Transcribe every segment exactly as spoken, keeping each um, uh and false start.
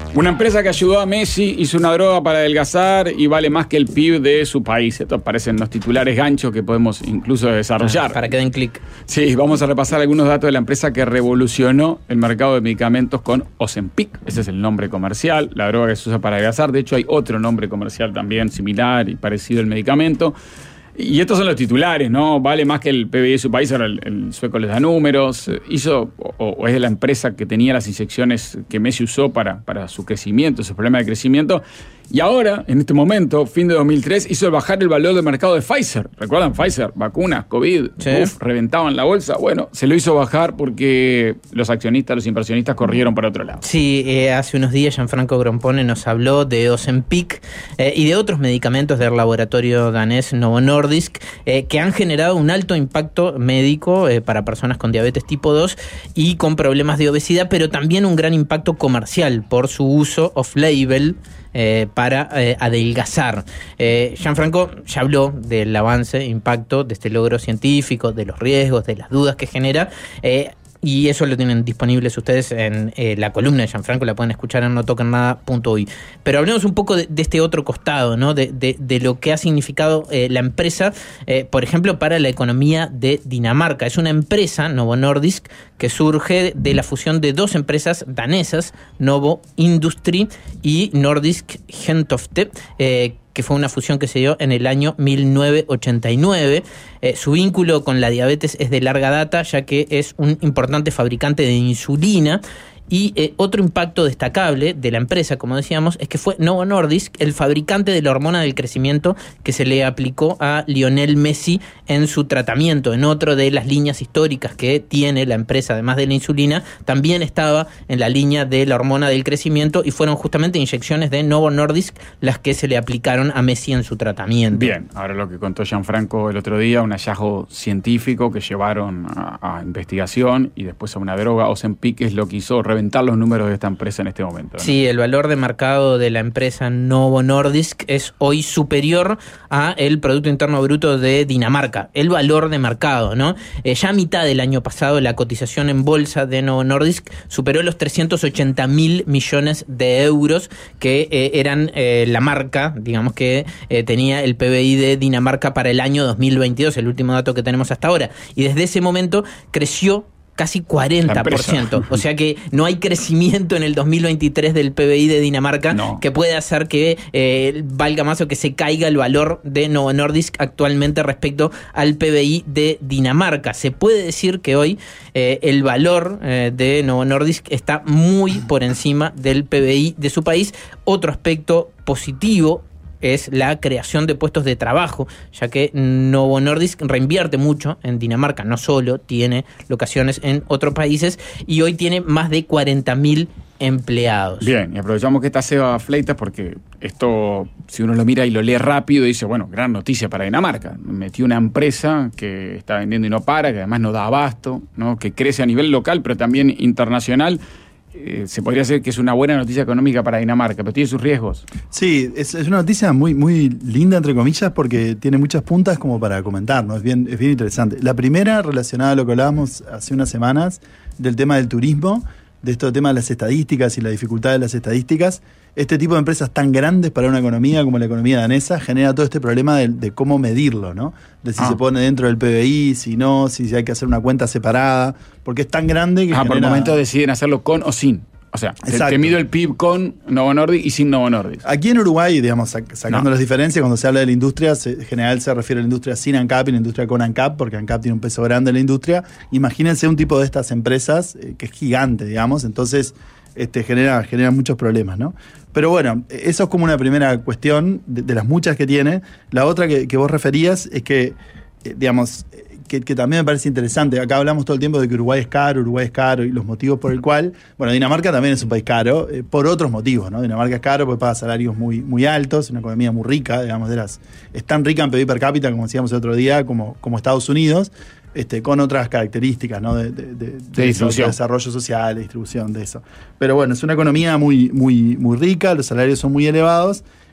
Una empresa que ayudó a Messi hizo una droga para adelgazar y vale más que el P I B de su país. Estos parecen los titulares ganchos que podemos incluso desarrollar. Ah, para que den clic. Sí, vamos a repasar algunos datos de la empresa que revolucionó el mercado de medicamentos con Ozempic. Ese es el nombre comercial, la droga que se usa para adelgazar. De hecho, hay otro nombre comercial también similar y parecido al medicamento. Y estos son los titulares, ¿no? Vale más que el P B I de su país, ahora el, el sueco les da números. Hizo, o, o es de la empresa que tenía las inyecciones que Messi usó para, para su crecimiento, su problema de crecimiento. Y ahora, en este momento, fin de dos mil tres, hizo bajar el valor de mercado de Pfizer. ¿Recuerdan? Pfizer, vacunas, COVID, sí. uf, reventaban la bolsa. Bueno, se lo hizo bajar porque los accionistas, los inversionistas corrieron para otro lado. Sí, eh, hace unos días Gianfranco Grompone nos habló de Ozempic eh, y de otros medicamentos del laboratorio danés Novo Nordisk eh, que han generado un alto impacto médico eh, para personas con diabetes tipo dos y con problemas de obesidad, pero también un gran impacto comercial por su uso off-label Eh, para eh, adelgazar. Eh, Gianfranco ya habló del avance, impacto de este logro científico, de los riesgos, de las dudas que genera. Eh, Y eso lo tienen disponibles ustedes en eh, la columna de Gianfranco, la pueden escuchar en no toquen nada punto uy. Pero hablemos un poco de, de este otro costado, ¿no? De, de, de lo que ha significado eh, la empresa, eh, por ejemplo, para la economía de Dinamarca. Es una empresa, Novo Nordisk, que surge de la fusión de dos empresas danesas, Novo Industry y Nordisk Gentofte, eh, que fue una fusión que se dio en el año mil novecientos ochenta y nueve. Eh, su vínculo con la diabetes es de larga data, ya que es un importante fabricante de insulina. Y eh, otro impacto destacable de la empresa, como decíamos, es que fue Novo Nordisk el fabricante de la hormona del crecimiento que se le aplicó a Lionel Messi en su tratamiento. En otra de las líneas históricas que tiene la empresa, además de la insulina, también estaba en la línea de la hormona del crecimiento y fueron justamente inyecciones de Novo Nordisk las que se le aplicaron a Messi en su tratamiento. Bien, ahora lo que contó Gianfranco el otro día, un hallazgo científico que llevaron a, a investigación y después a una droga. Ozempic es lo que hizo reventar los números de esta empresa en este momento, ¿no? Sí, el valor de mercado de la empresa Novo Nordisk es hoy superior a el Producto Interno Bruto de Dinamarca, el valor de mercado, ¿no? Eh, ya a mitad del año pasado la cotización en bolsa de Novo Nordisk superó los trescientos ochenta mil millones de euros que eh, eran eh, la marca, digamos que eh, tenía el P B I de Dinamarca para el año dos mil veintidós, el último dato que tenemos hasta ahora. Y desde ese momento creció casi cuarenta por ciento. O sea que no hay crecimiento en el dos mil veintitrés del P B I de Dinamarca no. que puede hacer que eh, valga más o que se caiga el valor de Novo Nordisk actualmente respecto al P B I de Dinamarca. Se puede decir que hoy eh, el valor eh, de Novo Nordisk está muy por encima del P B I de su país. Otro aspecto positivo es la creación de puestos de trabajo, ya que Novo Nordisk reinvierte mucho en Dinamarca, no solo tiene locaciones en otros países, y hoy tiene más de cuarenta mil empleados. Bien, y aprovechamos que está Seba Fleitas porque esto, si uno lo mira y lo lee rápido, dice, bueno, gran noticia para Dinamarca. Metió una empresa que está vendiendo y no para, que además no da abasto, ¿no? Que crece a nivel local, pero también internacional. Eh, se podría decir que es una buena noticia económica para Dinamarca, pero tiene sus riesgos. Sí, es, es una noticia muy, muy linda, entre comillas, porque tiene muchas puntas como para comentar, ¿no? Es bien, es bien interesante. La primera, relacionada a lo que hablábamos hace unas semanas, del tema del turismo, de esto tema de las estadísticas y la dificultad de las estadísticas. Este tipo de empresas tan grandes para una economía como la economía danesa genera todo este problema de, de cómo medirlo, ¿no? De si ah. se pone dentro del P B I, si no, si hay que hacer una cuenta separada, porque es tan grande que ah, genera... por el momento deciden hacerlo con o sin. O sea, te, te mido el P I B con Novo Nordisk y sin Novo Nordisk. Aquí en Uruguay, digamos, sacando no. las diferencias, cuando se habla de la industria, se, en general se refiere a la industria sin ANCAP y la industria con ANCAP, porque ANCAP tiene un peso grande en la industria. Imagínense un tipo de estas empresas eh, que es gigante, digamos, entonces este, genera, genera muchos problemas, ¿no? Pero bueno, eso es como una primera cuestión de, de las muchas que tiene. La otra que, que vos referías es que, eh, digamos... Que, que también me parece interesante. Acá hablamos todo el tiempo de que Uruguay es caro, Uruguay es caro y los motivos por el cual... Bueno, Dinamarca también es un país caro, eh, por otros motivos, ¿no? Dinamarca es caro porque paga salarios muy, muy altos, una economía muy rica, digamos, de las, es tan rica en P I B per cápita, como decíamos el otro día, como, como Estados Unidos, este, con otras características, ¿no? De, de, de, de, de, distribución. de desarrollo social, de distribución, de eso. Pero bueno, es una economía muy, muy, muy rica, los salarios son muy elevados.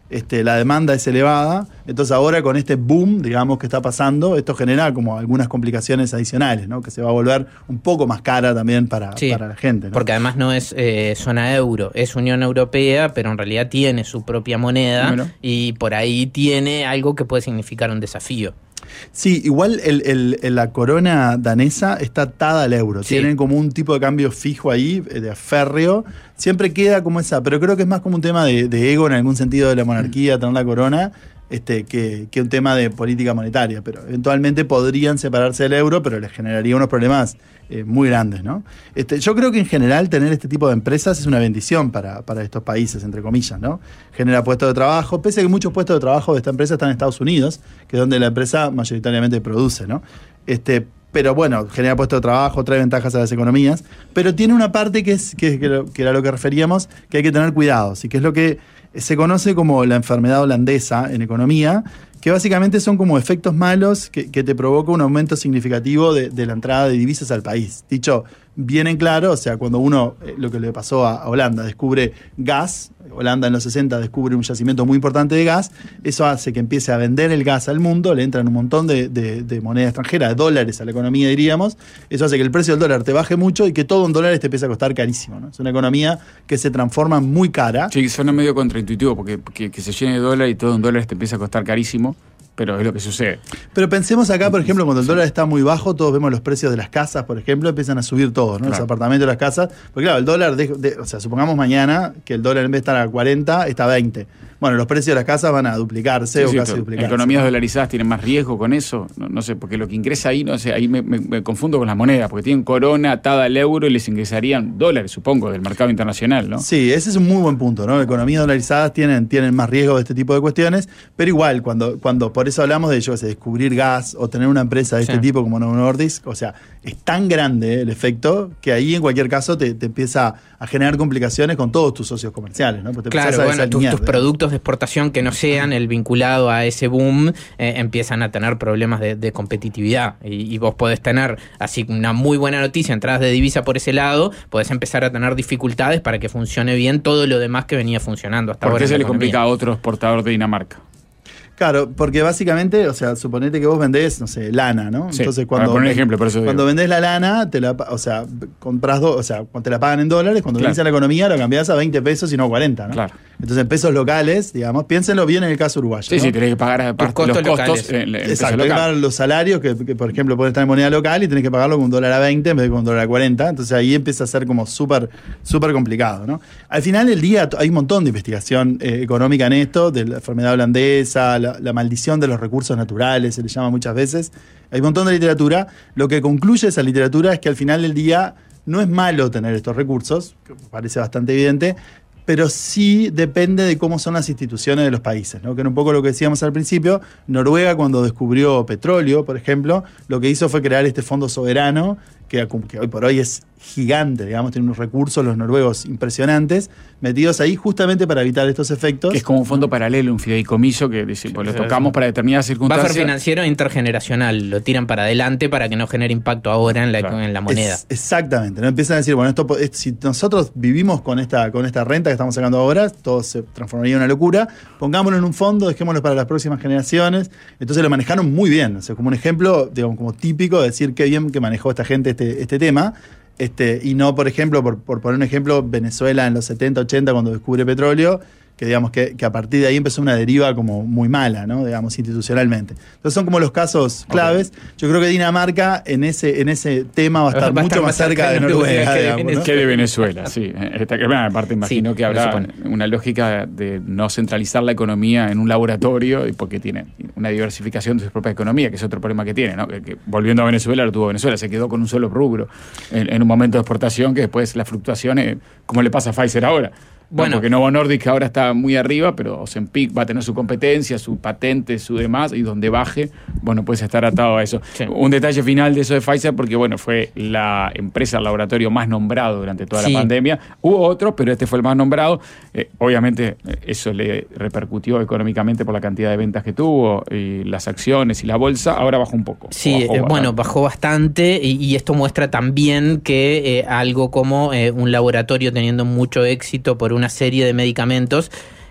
Este, la demanda es elevada, entonces ahora con este boom, digamos, que está pasando, esto genera como algunas complicaciones adicionales, ¿no? Que se va a volver un poco más cara también para, sí, para la gente, ¿no? Porque además no es eh, zona euro, es Unión Europea, pero en realidad tiene su propia moneda bueno. y por ahí tiene algo que puede significar un desafío. Sí, igual el, el, el, la corona danesa está atada al euro. Sí. Tienen como un tipo de cambio fijo ahí, de férreo. Siempre queda como esa, pero creo que es más como un tema de, de ego en algún sentido de la monarquía, tener la corona, este, que, que un tema de política monetaria. Pero eventualmente podrían separarse del euro, pero les generaría unos problemas eh, muy grandes, ¿no? Este, yo creo que en general tener este tipo de empresas es una bendición para, para estos países, entre comillas, ¿no? Genera puestos de trabajo, pese a que muchos puestos de trabajo de esta empresa están en Estados Unidos, que es donde la empresa mayoritariamente produce, ¿no? Este, pero bueno, genera puestos de trabajo, trae ventajas a las economías, pero tiene una parte que, es, que, que, que era lo que referíamos, que hay que tener cuidados, y que es lo que se conoce como la enfermedad holandesa en economía, que básicamente son como efectos malos que, que te provoca un aumento significativo de, de la entrada de divisas al país. Dicho bien en claro, o sea, cuando uno, eh, lo que le pasó a, a Holanda, descubre gas, Holanda en los sesenta descubre un yacimiento muy importante de gas, eso hace que empiece a vender el gas al mundo, le entran un montón de, de, de moneda extranjera, de dólares a la economía, diríamos, eso hace que el precio del dólar te baje mucho y que todo un dólar te empiece a costar carísimo, ¿no? Es una economía que se transforma muy cara. Sí, suena medio contraintuitivo, porque, porque que se llene de dólar y todo un dólar te empieza a costar carísimo. Pero es lo que sucede. Pero pensemos acá, por ejemplo, cuando el dólar está muy bajo, todos vemos los precios de las casas, por ejemplo, empiezan a subir todos, ¿no? Claro. Los apartamentos, las casas. Porque claro, el dólar, de, de, o sea, supongamos mañana que el dólar en vez de estar a cuarenta, está a veinte. Bueno, los precios de las casas van a duplicarse sí, o sí, casi duplicarse. Economías dolarizadas tienen más riesgo con eso. No, no sé, porque lo que ingresa ahí, no sé, ahí me, me, me confundo con las monedas, porque tienen corona atada al euro y les ingresarían dólares, supongo, del mercado internacional, ¿no? Sí, ese es un muy buen punto, ¿no? Economías dolarizadas tienen, tienen más riesgo de este tipo de cuestiones, pero igual, cuando, cuando por eso hablamos de, yo qué sé, descubrir gas o tener una empresa de este sí. tipo como Novo Nordisk, o sea, es tan grande el efecto que ahí en cualquier caso te, te empieza a generar complicaciones con todos tus socios comerciales, ¿no? Porque te claro, bueno, tus, tus productos de exportación que no sean el vinculado a ese boom eh, empiezan a tener problemas de, de competitividad y, y vos podés tener así una muy buena noticia, entradas de divisa por ese lado, podés empezar a tener dificultades para que funcione bien todo lo demás que venía funcionando hasta ahora. ¿Por qué se le complica a otro exportador de Dinamarca? Claro, porque básicamente, o sea, suponete que vos vendés, no sé, lana, ¿no? Sí. Entonces cuando, por un ejemplo, por eso cuando digo. vendés la lana, te la, o sea, compras dos, o sea, te la pagan en dólares, cuando claro. venís a la economía lo cambiás a veinte pesos y no cuarenta, ¿no? Claro. Entonces en pesos locales, digamos, piénsenlo bien en el caso uruguayo. Sí, ¿no? sí, tenés que pagar aparte costos los locales. costos en, en Exacto, tenés que pagar los salarios, que, que por ejemplo pueden estar en moneda local y tenés que pagarlo con un dólar a veinte en vez de con un dólar a cuarenta. Entonces ahí empieza a ser como súper, súper complicado, ¿no? Al final del día hay un montón de investigación eh, económica en esto, de la enfermedad holandesa, la, la maldición de los recursos naturales, se le llama muchas veces. Hay un montón de literatura. Lo que concluye esa literatura es que al final del día no es malo tener estos recursos, que parece bastante evidente, pero sí depende de cómo son las instituciones de los países, ¿no? Que era un poco lo que decíamos al principio. Noruega, cuando descubrió petróleo, por ejemplo, lo que hizo fue crear este fondo soberano, que, que hoy por hoy es gigante, digamos, tiene unos recursos los noruegos impresionantes, metidos ahí justamente para evitar estos efectos. Que es como un fondo paralelo, un fideicomiso que dice, pues, lo tocamos para determinadas circunstancias. Buffer financiero intergeneracional, lo tiran para adelante para que no genere impacto ahora en la, claro. en la moneda. Es, exactamente, ¿no? Empiezan a decir, bueno, esto es, si nosotros vivimos con esta, con esta renta que estamos sacando ahora, todo se transformaría en una locura, pongámoslo en un fondo, dejémoslo para las próximas generaciones. Entonces lo manejaron muy bien, o sea, como un ejemplo, digamos, como típico de decir qué bien que manejó esta gente este, este tema. Este, y no, por ejemplo, por, por poner un ejemplo, Venezuela en los setenta, ochenta, cuando descubre petróleo, que digamos que, que a partir de ahí empezó una deriva como muy mala, ¿no? Digamos, institucionalmente. Entonces son como los casos claves. Okay. Yo creo que Dinamarca en ese, en ese tema va a estar va mucho a estar más cerca de Noruega. Que, digamos, ¿no? que de Venezuela, sí. Esta, bueno, aparte imagino sí, que habrá una lógica de no centralizar la economía en un laboratorio, porque tiene una diversificación de su propia economía, que es otro problema que tiene, ¿no? Que, que volviendo a Venezuela, lo tuvo Venezuela, se quedó con un solo rubro en, en un momento de exportación que después las fluctuaciones, como le pasa a Pfizer ahora. Bueno, no, porque Novo Nordisk ahora está muy arriba, pero Ozempic va a tener su competencia, su patente, su demás, y donde baje, bueno, puedes estar atado a eso. Sí. Un detalle final de eso de Pfizer, porque bueno, fue la empresa, el laboratorio más nombrado durante toda sí. la pandemia. Hubo otros, pero este fue el más nombrado. Eh, obviamente eso le repercutió económicamente por la cantidad de ventas que tuvo, y las acciones y la bolsa. Ahora bajó un poco. Sí, bajó, eh, bueno, bajó bastante, y, y esto muestra también que eh, algo como eh, un laboratorio teniendo mucho éxito por una serie de medicamentos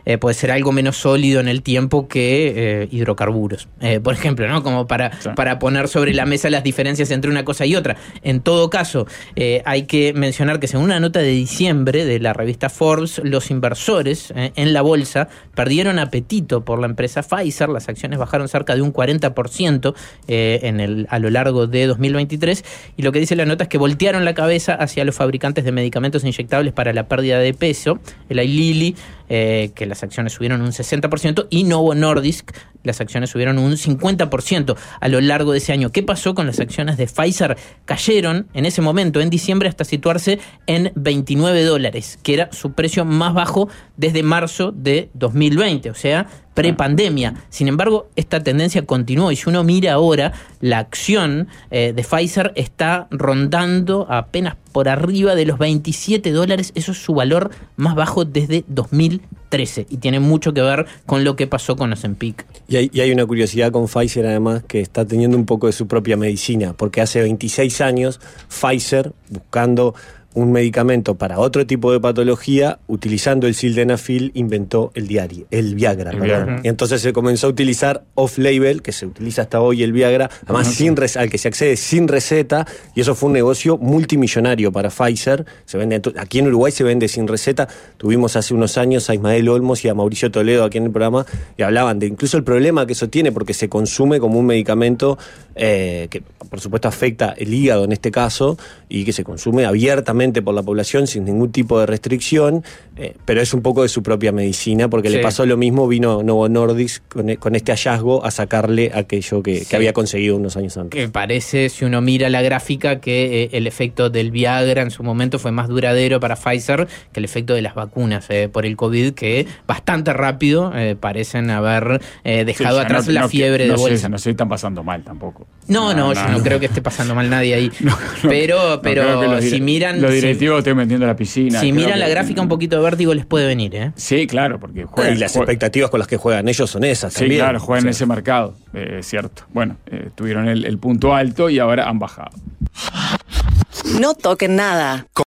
eh, puede ser algo menos sólido en el tiempo que eh, hidrocarburos, eh, por ejemplo, ¿no? Como para, sí. para poner sobre la mesa las diferencias entre una cosa y otra. En todo caso, eh, hay que mencionar que según una nota de diciembre de la revista Forbes, los inversores eh, en la bolsa perdieron apetito por la empresa Pfizer. Las acciones bajaron cerca de un cuarenta por ciento eh, en el, a lo largo de dos mil veintitrés, y lo que dice la nota es que voltearon la cabeza hacia los fabricantes de medicamentos inyectables para la pérdida de peso, el Eli Lilly, eh, que las acciones subieron un sesenta por ciento, y Novo Nordisk, las acciones subieron un cincuenta por ciento a lo largo de ese año. ¿Qué pasó con las acciones de Pfizer? Cayeron en ese momento, en diciembre, hasta situarse en veintinueve dólares, que era su precio más bajo desde marzo de dos mil veinte, o sea, prepandemia. Sin embargo, esta tendencia continuó, y si uno mira ahora, la acción eh, de Pfizer está rondando apenas por arriba de los veintisiete dólares. Eso es su valor más bajo desde dos mil trece, y tiene mucho que ver con lo que pasó con Ozempic. Y hay, y hay una curiosidad con Pfizer, además, que está teniendo un poco de su propia medicina, porque hace veintiséis años Pfizer, buscando un medicamento para otro tipo de patología, utilizando el sildenafil, inventó el Diari, el Viagra. El Viagra. Y entonces se comenzó a utilizar off-label, que se utiliza hasta hoy el Viagra, además uh-huh. sin al que se accede sin receta, y eso fue un negocio multimillonario para Pfizer. Se vende aquí en Uruguay, se vende sin receta. Tuvimos hace unos años a Ismael Olmos y a Mauricio Toledo aquí en el programa, y hablaban de incluso el problema que eso tiene, porque se consume como un medicamento eh, que por supuesto afecta el hígado en este caso, y que se consume abiertamente por la población sin ningún tipo de restricción, eh, pero es un poco de su propia medicina, porque sí. le pasó lo mismo, vino Novo Nordisk con, con este hallazgo a sacarle aquello que, sí. que había conseguido unos años antes. Que parece, si uno mira la gráfica, que eh, el efecto del Viagra en su momento fue más duradero para Pfizer que el efecto de las vacunas eh, por el COVID, que bastante rápido eh, parecen haber eh, dejado sí, atrás no, la no, fiebre no de bolsa. Sé, no se están pasando mal tampoco. No, no, no, yo no, no creo que esté pasando mal nadie ahí. No, no, pero pero no si dire- miran... Los directivos si, estén metiendo a la piscina. Si miran la que, gráfica, un poquito de vértigo les puede venir, ¿eh? Sí, claro, porque juegan. Y las juegan. expectativas con las que juegan ellos son esas sí, también. Sí, claro, juegan o sea. en ese mercado, eh, es cierto. Bueno, eh, tuvieron el, el punto alto y ahora han bajado. No toquen nada.